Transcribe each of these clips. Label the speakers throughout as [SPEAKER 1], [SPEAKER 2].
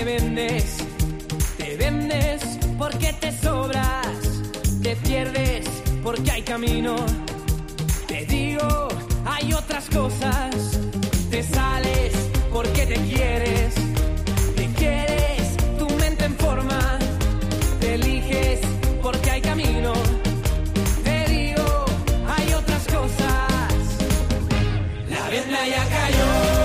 [SPEAKER 1] vendes porque te sobras, te pierdes porque hay camino. Te digo, hay otras cosas, te sales porque te quieres, tu mente en forma, te eliges porque hay camino. Te digo, hay otras cosas, la venda ya cayó.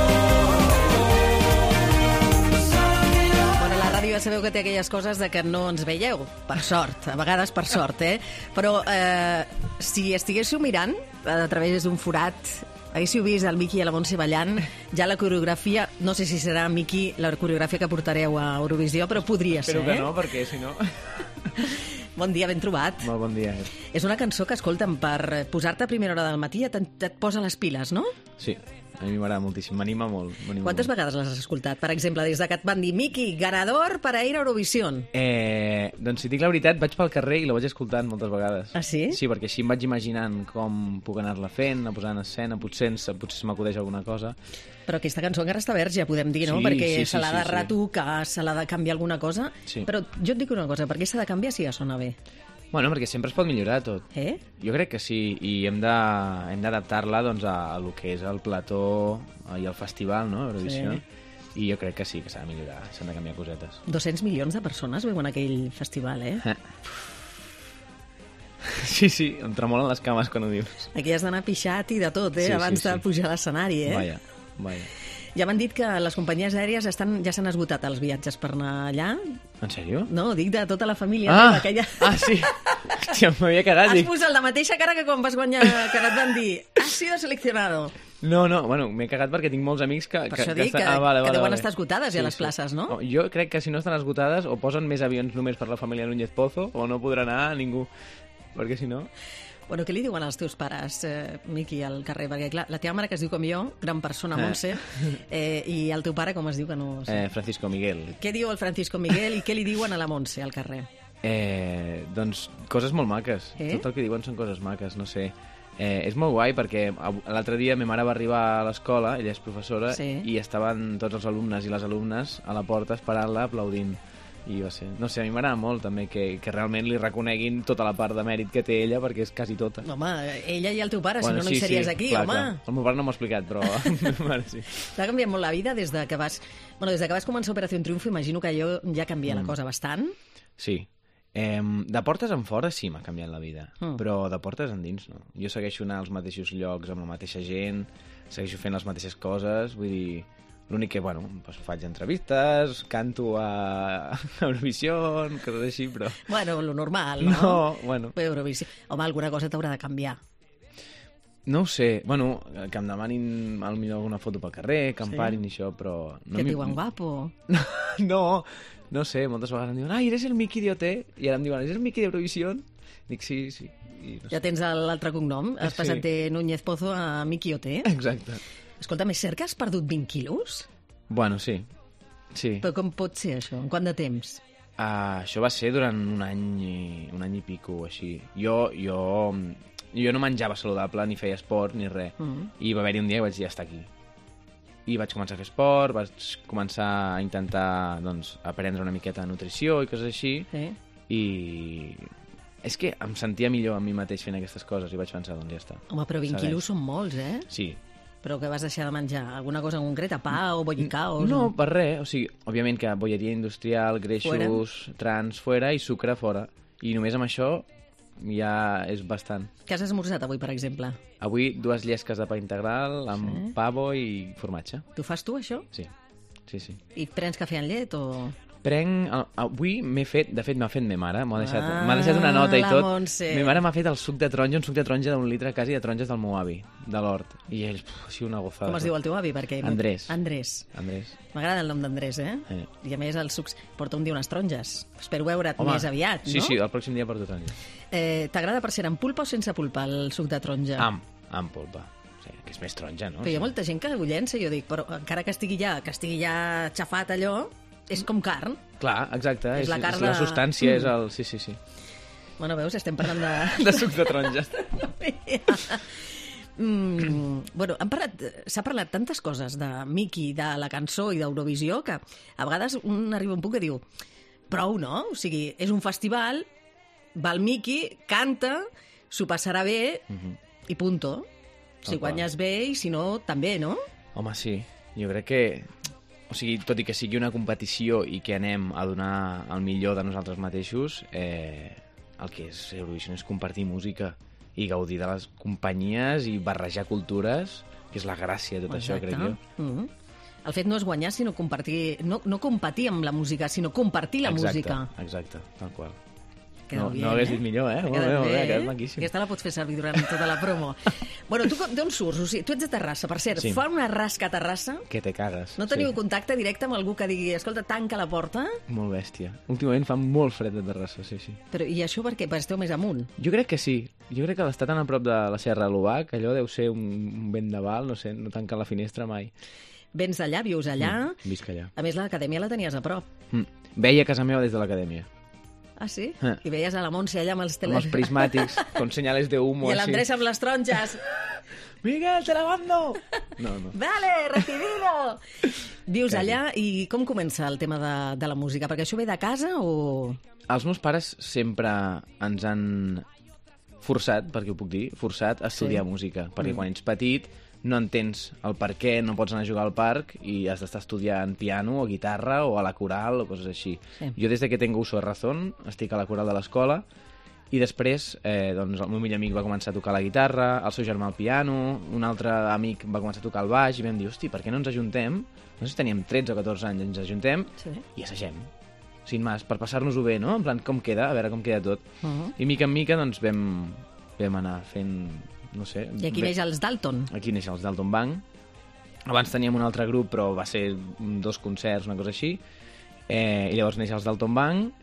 [SPEAKER 2] Ja sabeu que té aquelles coses de que no ens veieu, per sort, a vegades per sort, però si estiguéssiu mirant a través d'un forat, haguéssiu vist el Miki i la Montse ballant, ja la coreografia, no sé si serà, Miki, la coreografia que portareu a Eurovisió, però podria ser.
[SPEAKER 3] Espero que no, perquè si no...
[SPEAKER 2] Bon dia, ben trobat.
[SPEAKER 3] Molt bon dia.
[SPEAKER 2] És una cançó que, escolta'm, per posar-te a primera hora del matí et posa les piles, no?
[SPEAKER 3] Sí. A mi m'agrada moltíssim, m'anima molt.
[SPEAKER 2] Quantes vegades l'has escoltat? Per exemple, des que et van dir Miki, ganador para ir a Eurovisión.
[SPEAKER 3] Doncs si dic la veritat, vaig pel carrer i la vaig escoltant moltes vegades.
[SPEAKER 2] Ah, sí?
[SPEAKER 3] Sí, perquè així em vaig imaginant com puc anar-la fent, a posar en escena, potser se m'acudeix alguna cosa.
[SPEAKER 2] Però aquesta cançó encara està verge, podem dir, no?
[SPEAKER 3] Sí,
[SPEAKER 2] Perquè
[SPEAKER 3] sí,
[SPEAKER 2] se l'ha de retocar, se l'ha de canviar alguna cosa.
[SPEAKER 3] Sí.
[SPEAKER 2] Però jo et dic una cosa, per què s'ha de canviar si ja sona bé?
[SPEAKER 3] Bueno, perquè sempre es pot millorar tot. Jo crec que sí, i hem d'adaptar-la doncs, a lo que és el plató i el festival, no?, Eurovisió. Sí. I jo crec que sí, que s'ha de millorar, s'han de canviar cosetes.
[SPEAKER 2] 200 milions de persones veuen aquell festival,
[SPEAKER 3] Sí, em tremolen les cames quan ho dius.
[SPEAKER 2] Aquí has d'anar pixat i de tot, abans de pujar a l'escenari,
[SPEAKER 3] Vaja.
[SPEAKER 2] Ja m'han dit que les companyies aèries ja s'han esgotat els viatges per anar allà.
[SPEAKER 3] En sèrio?
[SPEAKER 2] No, dic de tota la família.
[SPEAKER 3] Sí. Hòstia, m'havia cagat.
[SPEAKER 2] Has posat la mateixa cara que quan vas guanyar, que et van dir has sido seleccionado.
[SPEAKER 3] No, bueno, m'he cagat perquè tinc molts amics que...
[SPEAKER 2] Per això dic que deuen estar esgotades ja les places, no?
[SPEAKER 3] Jo crec que si no estan esgotades o posen més avions només per la família Núñez Pozo o no podrà anar ningú, perquè si no...
[SPEAKER 2] Bueno, què li diuen als teus pares, Miki, al carrer? Perquè, clar, la teva mare, que es diu com jo, gran persona, Montse, i el teu pare, com es diu, que no sé.
[SPEAKER 3] Francisco Miguel.
[SPEAKER 2] Què diu el Francisco Miguel i què li diuen a la Montse al carrer?
[SPEAKER 3] Doncs coses molt maques. Tot el que diuen són coses maques, no sé. És molt guai perquè l'altre dia ma mare va arribar a l'escola, ella és professora, i estaven tots els alumnes i les alumnes a la porta esperant-la, aplaudint. I va ser... No sé, a mi m'agrada molt també que realment li reconeguin tota la part de mèrit que té ella, perquè és quasi tota.
[SPEAKER 2] Home, ella i el teu pare, si no hi series aquí, clar, home.
[SPEAKER 3] Clar. El meu pare no m'ho ha explicat, però mare sí.
[SPEAKER 2] T'ha canviat molt la vida des de que vas començar Operació Triunfo, imagino que allò ja canvia la cosa bastant.
[SPEAKER 3] Sí. De portes en fora sí m'ha canviat la vida, però de portes endins no. Jo segueixo anar als mateixos llocs amb la mateixa gent, segueixo fent les mateixes coses, vull dir... L'únic que, bueno, doncs faig entrevistes, canto a Eurovisió, coses així, però...
[SPEAKER 2] Bueno, lo normal, no?
[SPEAKER 3] No, bueno...
[SPEAKER 2] Eurovisió. Home, alguna cosa t'haurà de canviar.
[SPEAKER 3] No ho sé. Bueno, que em demanin potser alguna foto pel carrer, que em parin i això, però...
[SPEAKER 2] No que et diuen guapo.
[SPEAKER 3] No sé, moltes vegades em diuen eres el Miki de OT, i ara em diuen, eres el Miki d'Eurovisió? Dic, sí. No sé.
[SPEAKER 2] Ja tens l'altre cognom, has passat de Núñez Pozo a Miki OT.
[SPEAKER 3] Exacte.
[SPEAKER 2] Escolta, és cert que has perdut 20 quilos?
[SPEAKER 3] Bueno, sí.
[SPEAKER 2] Però com pot ser això? En quant de temps?
[SPEAKER 3] Això va ser durant un any i pico, així. Jo no menjava saludable, ni feia esport, ni res. I va haver-hi un dia que vaig dir, està aquí. I vaig començar a fer esport, vaig començar a intentar aprendre una miqueta de nutrició i coses així. I és que em sentia millor a mi mateix fent aquestes coses i vaig pensar, doncs ja està.
[SPEAKER 2] Home, però 20 quilos són molts,
[SPEAKER 3] Sí.
[SPEAKER 2] Però que vas deixar de menjar? Alguna cosa concreta? Pa o bollicaos?
[SPEAKER 3] No, per res. O sigui, òbviament que bolleria industrial, greixos, trans, fora, i sucre fora. I només amb això ja és bastant.
[SPEAKER 2] Què has esmorzat avui, per exemple?
[SPEAKER 3] Avui 2 llesques de pa integral amb pavo i formatge.
[SPEAKER 2] T'ho fas tu, això?
[SPEAKER 3] Sí.
[SPEAKER 2] I prens cafè amb llet o...?
[SPEAKER 3] Avui m'ha fet ma mare, m'ha deixat una nota i tot.
[SPEAKER 2] Montse.
[SPEAKER 3] Ma mare m'ha fet un suc de taronja d'1 litre quasi de taronges del meu avi, de l'hort. I ell, ha sigut una gozada.
[SPEAKER 2] Com es diu el teu avi?
[SPEAKER 3] Andrés.
[SPEAKER 2] M'agrada el nom d'Andrés, I a més els sucs... Porta un dia unes taronges. Espero veure't més aviat, no?
[SPEAKER 3] Sí, el pròxim dia porto taronges.
[SPEAKER 2] T'agrada per ser amb pulpa o sense pulpa el suc de taronja?
[SPEAKER 3] Amb pulpa. Sí, que és més taronja, no?
[SPEAKER 2] Però hi ha molta gent que ho llença, jo dic, però encara que estigui ja xafat allò... És com carn.
[SPEAKER 3] Clar, exacte.
[SPEAKER 2] És la carn
[SPEAKER 3] la substància, és el... Sí.
[SPEAKER 2] Bueno, veus, estem parlant de...
[SPEAKER 3] de sucs de taronja.
[SPEAKER 2] Bueno, s'ha parlat tantes coses de Miqui, de la cançó i d'Eurovisió que a vegades un arriba un punt que diu prou, no? O sigui, és un festival, va el Miqui, canta, s'ho passarà bé i punto. Si guanyes bé i si no, també, no?
[SPEAKER 3] Home, sí. Jo crec que... O sigui, tot i que sigui una competició i que anem a donar el millor de nosaltres mateixos, el que és Eurovisió és compartir música i gaudir de les companyies i barrejar cultures, que és la gràcia de tot això, crec jo.
[SPEAKER 2] El fet no és guanyar, sinó compartir... No competir amb la música, sinó compartir la música.
[SPEAKER 3] Exacte, tal qual.
[SPEAKER 2] No
[SPEAKER 3] hagués dit millor, eh? Molt bé, ha quedat maquíssim.
[SPEAKER 2] Aquesta la pots fer servir durant tota la promo. Bueno, tu d'on surts? O sigui, tu ets de Terrassa, per cert. Fa una rasca a Terrassa.
[SPEAKER 3] Que te cagues.
[SPEAKER 2] No teniu contacte directe amb algú que digui escolta, tanca la porta?
[SPEAKER 3] Molt bèstia. Últimament fa molt fred a Terrassa, sí.
[SPEAKER 2] Però i això per què? Perquè esteu més amunt?
[SPEAKER 3] Jo crec que sí. Jo crec que l'estar tan a prop de la Serra de l'Obac, allò deu ser un vent de val, no sé, no tanca la finestra mai.
[SPEAKER 2] Vens allà, vius allà.
[SPEAKER 3] Visc allà.
[SPEAKER 2] A més, l'acadèmia la tenies a prop.
[SPEAKER 3] Veia casa meva des de l'acadèmia.
[SPEAKER 2] Ah, sí? I veies a la Montse allà amb els
[SPEAKER 3] Amb els prismàtics, con senyales de humo.
[SPEAKER 2] I l'Andrés amb les taronges.
[SPEAKER 3] Miguel, te la mando! No.
[SPEAKER 2] Vale, recibido! Vius allà i com comença el tema de la música? Perquè això ve de casa o...?
[SPEAKER 3] Els meus pares sempre ens han forçat, perquè ho puc dir, forçat a estudiar música. Perquè quan ets petit no entens el per què no pots anar a jugar al parc i has d'estar estudiant piano o guitarra o a la coral o coses així. Jo des que tengo uso de razón estic a la coral de l'escola i després doncs el meu millor amic va començar a tocar la guitarra, el seu germà el piano, un altre amic va començar a tocar el baix i vam dir, hosti, per què no ens ajuntem? No sé si teníem 13 o 14 anys, ens ajuntem i assagem. Sin más, per passar-nos-ho bé, no? En plan, com queda? A veure com queda tot. I mica en mica doncs vam anar fent... No sé.
[SPEAKER 2] I aquí neix els Dalton.
[SPEAKER 3] Aquí neix els Dalton Bank. Abans teníem un altre grup, però va ser 2 concerts, una cosa així. I llavors neix els Dalton Bank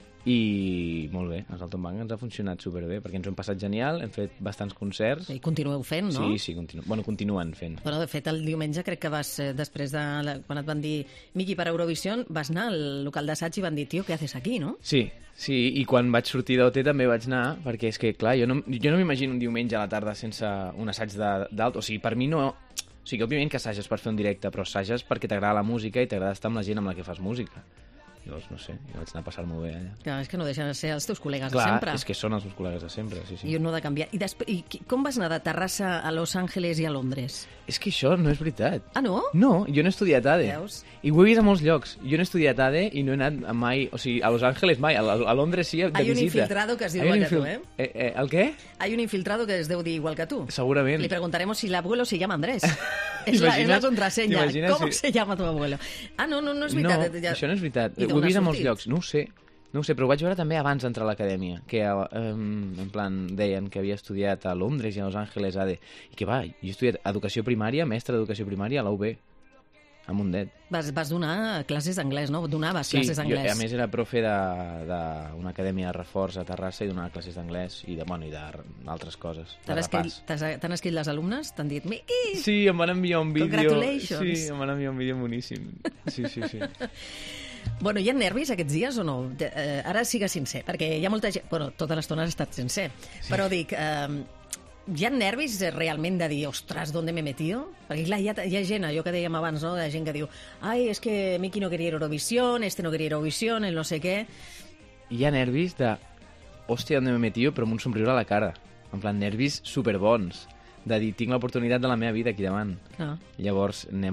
[SPEAKER 3] i molt bé, els Dalton Bank ens ha funcionat superbé, perquè ens ho hem passat genial, hem fet bastants concerts.
[SPEAKER 2] I continueu fent, no?
[SPEAKER 3] Sí, continuen fent.
[SPEAKER 2] Bueno, de fet, el diumenge crec que vas, després de... Quan et van dir Miqui per Eurovisió, vas anar al local d'assaig i van dir, tio, què haces aquí, no?
[SPEAKER 3] Sí, i quan vaig sortir d'OT també vaig anar, perquè és que, clar, jo no m'imagino un diumenge a la tarda sense un assaig d'alt, o sigui, per mi no... O sigui, òbviament que assages per fer un directe, però assages perquè t'agrada la música i t'agrada estar amb la gent amb la que fas música. Llavors, no sé, jo vaig anar a passar-m'ho bé allà.
[SPEAKER 2] Clar, és que no deixen de ser els teus col·legues
[SPEAKER 3] de
[SPEAKER 2] sempre.
[SPEAKER 3] Clar, és que són els meus col·legues de sempre, sí.
[SPEAKER 2] I un no ha de canviar. I com vas anar de Terrassa a Los Angeles i a Londres?
[SPEAKER 3] És que això no és veritat.
[SPEAKER 2] Ah, no?
[SPEAKER 3] No, jo no he estudiat ADE.
[SPEAKER 2] Veus?
[SPEAKER 3] I ho he vist a molts llocs. Jo no he estudiat ADE i no he anat mai... O sigui, a Los Angeles mai, a Londres sí, de visita.
[SPEAKER 2] Hay un infiltrado que es diu igual que tu, ¿eh?
[SPEAKER 3] ¿El qué?
[SPEAKER 2] Hay un infiltrado que es deu dir igual que tu.
[SPEAKER 3] Segurament.
[SPEAKER 2] Le preguntaremos si el abuelo se llama Andrés. Es la contraseña. ¿Cómo se llama tu abuelo? Ah, no és veritat.
[SPEAKER 3] No, això no és veritat. Ho he vist a molts llocs. No ho sé, però ho vaig veure també abans d'entrar a l'acadèmia, que en plan deien que havia estudiat a Londres i a Los Angeles ADE, i que va, jo he estudiat educació primària, mestre d'educació primària a la UB, a Mundet. Vas
[SPEAKER 2] donar classes d'anglès, no? Donaves classes d'anglès.
[SPEAKER 3] Sí, a més era profe d'una acadèmia de reforç a Terrassa i donava classes d'anglès i d'altres coses.
[SPEAKER 2] T'han escrit les alumnes? T'han dit, Miqui!
[SPEAKER 3] Sí, em van enviar un vídeo.
[SPEAKER 2] Congratulations!
[SPEAKER 3] Sí, em van enviar un vídeo boníssim. Sí.
[SPEAKER 2] Bueno, hi ha nervis aquests dies o no? Ara sigues sincer, perquè hi ha molta gent... Bueno, tota l'estona has estat sincer, però dic... Hi ha nervis realment de dir, ostres, ¿dónde me he metido? Perquè clar, hi ha gent, allò que dèiem abans, no? De gent que diu, ai, és que Miqui no quería Eurovisión, este no quería Eurovisión, el no sé què...
[SPEAKER 3] Hi ha nervis de, hòstia, ¿dónde me he metido? Però amb un somriure a la cara. En plan, nervis superbons. De dir, tinc l'oportunitat de la meva vida aquí davant. Llavors, anem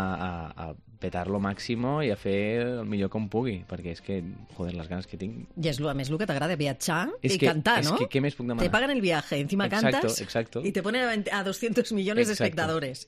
[SPEAKER 3] a petar-lo màximo i a fer el millor com pugui, perquè és que, joder, les ganes que tinc...
[SPEAKER 2] I és a més el que t'agrada, viatjar i cantar, ¿no?
[SPEAKER 3] És que què més puc demanar?
[SPEAKER 2] Te pagan el viaje, encima cantas
[SPEAKER 3] exacto.
[SPEAKER 2] y te ponen a 200 millones de espectadores.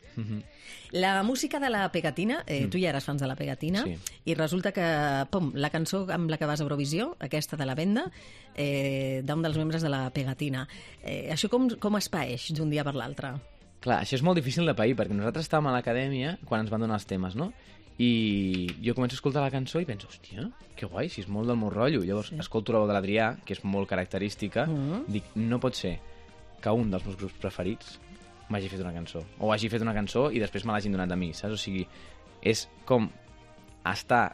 [SPEAKER 2] La música de la Pegatina, tu ja eres fans de la Pegatina, i resulta que, la cançó amb la que vas a Eurovisió, aquesta de la Venda, d'un dels membres de la Pegatina. Això com es paeix d'un dia per l'altre?
[SPEAKER 3] Clar, això és molt difícil de pair, perquè nosaltres estàvem a l'acadèmia quan ens van donar els temes, no? I jo començo a escoltar la cançó i penso, hòstia, que guai, si és molt del meu rotllo. Llavors escolto la veu de l'Adrià, que és molt característica, dic, no pot ser que un dels meus grups preferits m'hagi fet una cançó, o hagi fet una cançó i després me l'hagin donat a mi, saps? O sigui, és com estar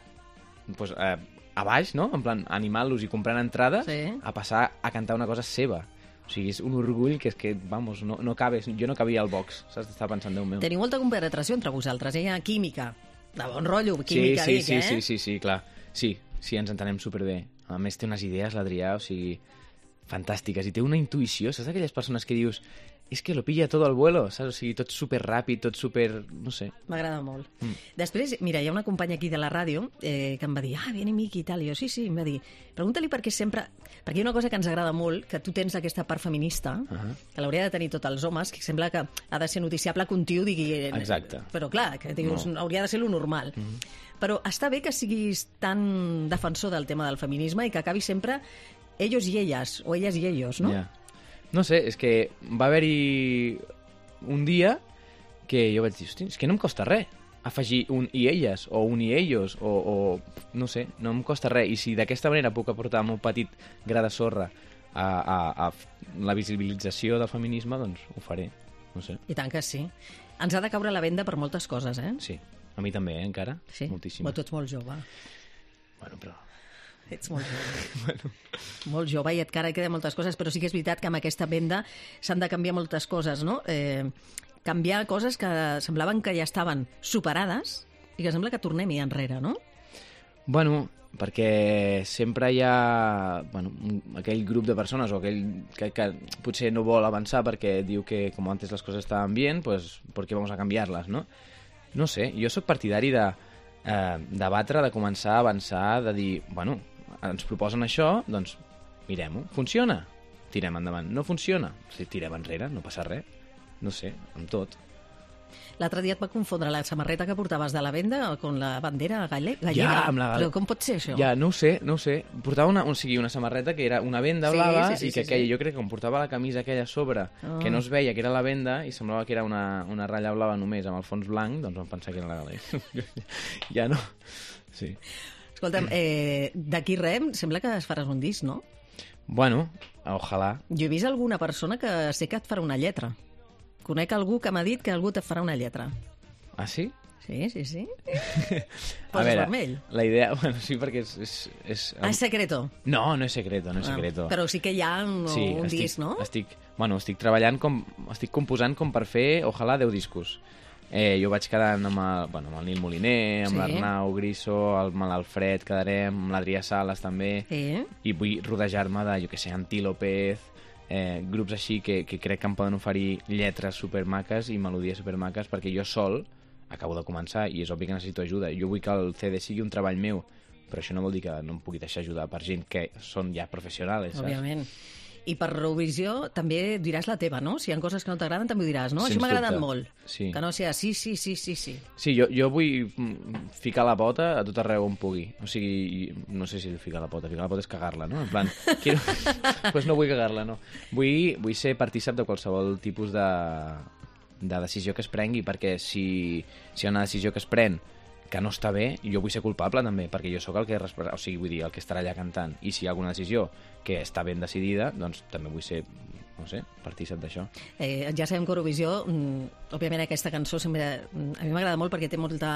[SPEAKER 3] a baix, no? En plan, animant-los i comprant entrades, a passar a cantar una cosa seva. O O sigui, és un orgull que és que, vamos, no cabes. Jo no cabia al box, saps? Estava pensant, Déu meu.
[SPEAKER 2] Teniu molta compenetració entre vosaltres, hi ha química, de bon rotllo, química,
[SPEAKER 3] Sí, clar. Sí, ens entenem superbé. A més, té unes idees, l'Adrià, o sigui, fantàstiques. I té una intuïció, saps aquelles persones que dius és que lo pilla todo al vuelo, saps? O sigui, tot super ràpid, tot super... no sé.
[SPEAKER 2] M'agrada molt. Després, mira, hi ha una companya aquí de la ràdio que em va dir, viene Miki i tal, i jo, sí, em va dir, pregunta-li per què sempre... Perquè hi ha una cosa que ens agrada molt, que tu tens aquesta part feminista, que l'hauria de tenir tots els homes, que sembla que ha de ser noticiable que un tio digui...
[SPEAKER 3] Exacte.
[SPEAKER 2] Però clar, que dius, hauria de ser lo normal. Però està bé que siguis tan defensor del tema del feminisme i que acabi sempre ellos i elles, o elles i ellos, no?
[SPEAKER 3] Yeah. No sé, és que va haver-hi un dia que jo vaig dir, hosti, és que no em costa res afegir un i elles, o un i ellos, o no sé, no em costa res. I si d'aquesta manera puc aportar el meu petit gra de sorra a la visibilització del feminisme, doncs ho faré, no sé.
[SPEAKER 2] I tant que sí. Ens ha de caure la venda per moltes coses, eh?
[SPEAKER 3] Sí, a mi també, encara.
[SPEAKER 2] Sí?
[SPEAKER 3] Moltíssim.
[SPEAKER 2] Però tu ets molt jove.
[SPEAKER 3] Bueno, però...
[SPEAKER 2] Ets molt jove. Molt jove i encara queden moltes coses, però sí que és veritat que amb aquesta venda s'han de canviar moltes coses, no? Canviar coses que semblaven que ja estaven superades i que sembla que tornem-hi enrere, no?
[SPEAKER 3] Bueno, perquè sempre hi ha aquell grup de persones o aquell que potser no vol avançar perquè diu que com antes les coses estaven bien, pues ¿por qué vamos a cambiarlas, no? No sé, jo sóc partidari de debatre, de començar a avançar, de dir, bueno, ens proposen això, doncs mirem-ho. Funciona? Tirem endavant. No funciona? Si tirem enrere, no passa res. No sé, amb tot.
[SPEAKER 2] L'altre dia et va confondre la samarreta que portaves de la venda con la bandera gallega.
[SPEAKER 3] Ja,
[SPEAKER 2] Però com pot ser això?
[SPEAKER 3] Ja, no ho sé. Portava una samarreta que era una venda blava i que aquella, jo crec que com portava la camisa aquella a sobre, que no es veia que era la venda i semblava que era una ratlla blava només amb el fons blanc, doncs vam pensar que era la gallega. Ja no. Sí.
[SPEAKER 2] Escolta'm, d'aquí res, sembla que es faràs un disc, no?
[SPEAKER 3] Bueno, ojalà.
[SPEAKER 2] Jo he vist alguna persona que sé que et farà una lletra. Conec algú que m'ha dit que algú te farà una lletra.
[SPEAKER 3] Ah, sí?
[SPEAKER 2] Sí.
[SPEAKER 3] A veure,
[SPEAKER 2] vermell.
[SPEAKER 3] La idea... Bueno, sí, perquè és...
[SPEAKER 2] És secreto.
[SPEAKER 3] No és secreto, no és secreto.
[SPEAKER 2] Però sí que hi ha un disc, no?
[SPEAKER 3] Estic treballant estic composant com per fer, ojalà, 10 discos. Jo vaig quedant amb el Nil Moliner, amb l'Arnau Griso, amb l'Alfred quedarem, amb l'Adrià Sales també, i vull rodejar-me de, jo què sé, Antí López, grups així que crec que em poden oferir lletres supermaques i melodies supermaques, perquè jo sol acabo de començar i és obvi que necessito ajuda. Jo vull que el CD sigui un treball meu, però això no vol dir que no em pugui deixar ajudar per gent que són ja professionals, saps?
[SPEAKER 2] Òbviament. I per Eurovisió també diràs la teva, no? Si hi ha coses que no t'agraden també ho diràs, no? Això m'ha agradat molt.
[SPEAKER 3] Sí.
[SPEAKER 2] Que no sigui sí.
[SPEAKER 3] Sí, jo vull ficar la pota a tot arreu on pugui. O sigui, no sé si ficar la pota és cagar-la, no? En plan, pues no vull cagar-la, no. Vull ser partícip de qualsevol tipus de decisió que es prengui, perquè si hi ha una decisió que es pren que no està bé, jo vull ser culpable també, perquè jo sóc el que el que estarà allà cantant, i si hi ha alguna decisió que està ben decidida, doncs també vull ser, no sé, partícip d'això.
[SPEAKER 2] Ja sabem que Eurovisió, òbviament aquesta cançó sempre, a mi m'agrada molt perquè té molta...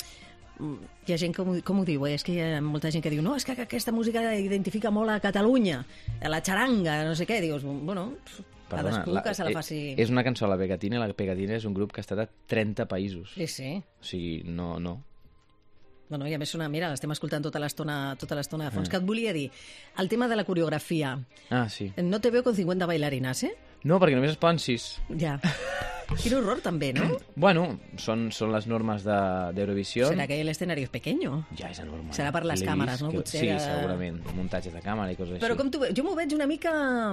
[SPEAKER 2] Hi ha gent que com ho diu, és que hi ha molta gent que diu no, és que aquesta música identifica molt a Catalunya, a la xaranga, no sé què, dius, bueno...
[SPEAKER 3] Perdona,
[SPEAKER 2] que se la faci...
[SPEAKER 3] És una cançó a la Pegatina, i la Pegatina és un grup que ha estat a 30 països.
[SPEAKER 2] Sí.
[SPEAKER 3] O sigui, no.
[SPEAKER 2] Bueno, i a més sona, mira, l'estem escoltant tota l'estona de fons. Que et volia dir, el tema de la coreografia.
[SPEAKER 3] Ah, sí.
[SPEAKER 2] No te veo con 50 bailarinas, eh?
[SPEAKER 3] No, perquè només es poden 6.
[SPEAKER 2] Ja. Quin horror, també, no?
[SPEAKER 3] Bueno, són les normes d'Eurovisió.
[SPEAKER 2] Serà que l'escenari és pequeño?
[SPEAKER 3] Ja, és enorme.
[SPEAKER 2] Serà per les càmeres, no? Potser
[SPEAKER 3] sí, segurament. Muntatges de càmera i coses així.
[SPEAKER 2] Però com tu veus? Jo m'ho veig una mica...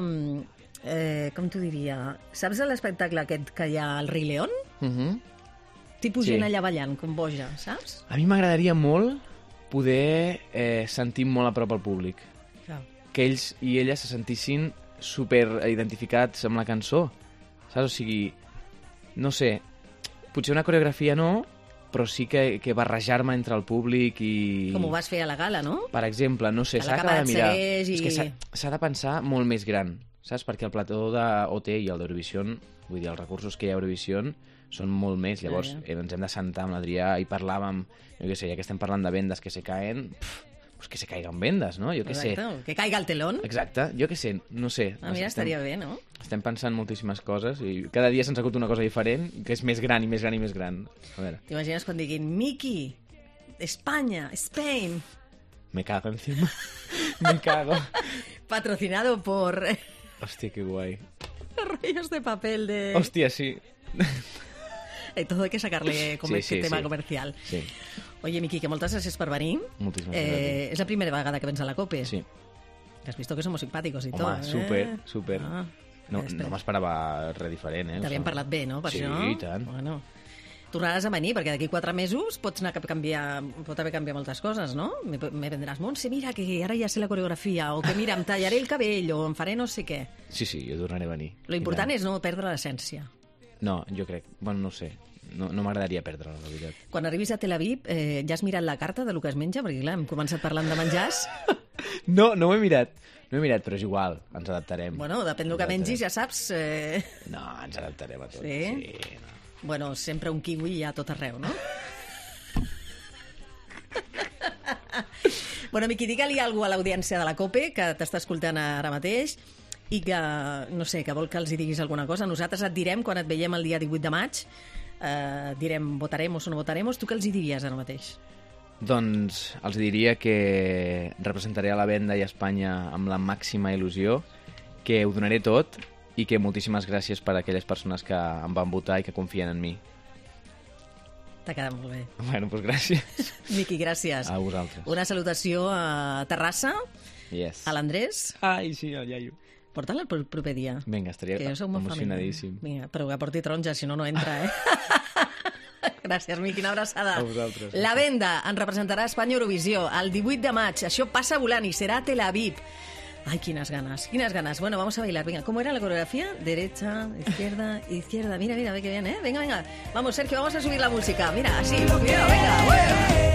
[SPEAKER 2] com t'ho diria? Saps l'espectacle aquest que hi ha al Rei León? Tipus gent allà ballant, com boja, saps?
[SPEAKER 3] A mi m'agradaria molt poder sentir molt a prop al públic.
[SPEAKER 2] Clar.
[SPEAKER 3] Que ells i elles se sentissin super identificats amb la cançó. Saps? O sigui, no sé, potser una coreografia no, però sí que barrejar-me entre el públic i...
[SPEAKER 2] Com ho vas fer a la gala, no?
[SPEAKER 3] Per exemple, no sé, s'ha de mirar... És que s'ha de pensar molt més gran, saps? Perquè el plató d'OT i el d'Eurovisió, vull dir, els recursos que hi ha a Eurovisió són molt més. Llavors ens hem de sentar amb l'Adrià i parlàvem, jo què sé, ja que estem parlant de vendes que se caen, pues que se caigan vendes, no? Jo què sé.
[SPEAKER 2] Que caiga el telón.
[SPEAKER 3] Exacte, jo què sé, no sé.
[SPEAKER 2] Mira, estaria bé, no?
[SPEAKER 3] Estem pensant moltíssimes coses i cada dia se'ns acut una cosa diferent que és més gran i més gran i més gran. A veure.
[SPEAKER 2] T'imagines quan diguin Miki, Espanya, Spain...
[SPEAKER 3] Me cago encima. Me cago.
[SPEAKER 2] Patrocinado por...
[SPEAKER 3] Hòstia, que guai.
[SPEAKER 2] rollos de papel de...
[SPEAKER 3] Hòstia, sí.
[SPEAKER 2] Todo hay que sacarle tema comercial.
[SPEAKER 3] Sí.
[SPEAKER 2] Oye, Miki, que moltes gràcies per venir.
[SPEAKER 3] Moltíssimes gràcies.
[SPEAKER 2] És la primera vegada que vens a la COPE.
[SPEAKER 3] Sí.
[SPEAKER 2] Has visto que somos simpáticos y
[SPEAKER 3] Home,
[SPEAKER 2] todo.
[SPEAKER 3] súper.
[SPEAKER 2] Ah,
[SPEAKER 3] no m'esperava res diferent, eh?
[SPEAKER 2] T'havien parlat bé, no? Per
[SPEAKER 3] sí,
[SPEAKER 2] això?
[SPEAKER 3] i tant.
[SPEAKER 2] Bueno, tornaràs a venir, perquè d'aquí 4 mesos pot haver canviat moltes coses, no? Me vendràs, Montse, mira, que ara ja sé la coreografia, o que mira, em tallaré el cabell, o em faré no sé què.
[SPEAKER 3] Sí, jo tornaré a venir.
[SPEAKER 2] Lo important és no perdre l'essència.
[SPEAKER 3] No, jo crec... Bueno, no sé. No m'agradaria perdre-la, la veritat.
[SPEAKER 2] Quan arribis a Tel Aviv, ja has mirat la carta de lo que es menja? Perquè, clar, hem començat parlant de menjars.
[SPEAKER 3] No ho he mirat. No ho he mirat, però és igual. Ens adaptarem.
[SPEAKER 2] Bueno, depèn del que mengis, ja saps...
[SPEAKER 3] No, ens adaptarem a tot.
[SPEAKER 2] Sí?
[SPEAKER 3] No.
[SPEAKER 2] Bueno, sempre un kiwi hi ha a tot arreu, no? Bueno, Miki, digue-li alguna a l'audiència de la COPE que t'està escoltant ara mateix i que, no sé, que vol que els hi diguis alguna cosa. Nosaltres et direm, quan et veiem el dia 18 de maig, direm votaremos o no votaremos. Tu què els hi diries ara mateix?
[SPEAKER 3] Doncs els diria que representaré a la Venda i a Espanya amb la màxima il·lusió, que ho donaré tot i que moltíssimes gràcies per a aquelles persones que em van votar i que confien en mi.
[SPEAKER 2] T'ha quedat molt bé.
[SPEAKER 3] Bueno, doncs gràcies.
[SPEAKER 2] Miki, gràcies.
[SPEAKER 3] A vosaltres.
[SPEAKER 2] Una salutació a Terrassa,
[SPEAKER 3] Yes.
[SPEAKER 2] a l'Andrés.
[SPEAKER 3] Ai, sí, el iaio.
[SPEAKER 2] Porta'l el proper dia.
[SPEAKER 3] Vinga, estaria
[SPEAKER 2] que jo soc molt
[SPEAKER 3] emocionadíssim.
[SPEAKER 2] Vinga, però que porti taronja, si no, no entra, Gràcies, Miki, una abraçada.
[SPEAKER 3] A vosaltres.
[SPEAKER 2] La Venda en representarà a Espanya Eurovisió el 18 de maig. Això passa volant i serà a Tel Aviv. Ay, quines ganas, quines ganas. Bueno, vamos a bailar. Venga, ¿cómo era la coreografía? Derecha, izquierda, izquierda. Mira, ve que bien, ¿eh? Venga. Vamos, Sergio, vamos a subir la música. Mira, así. Venga.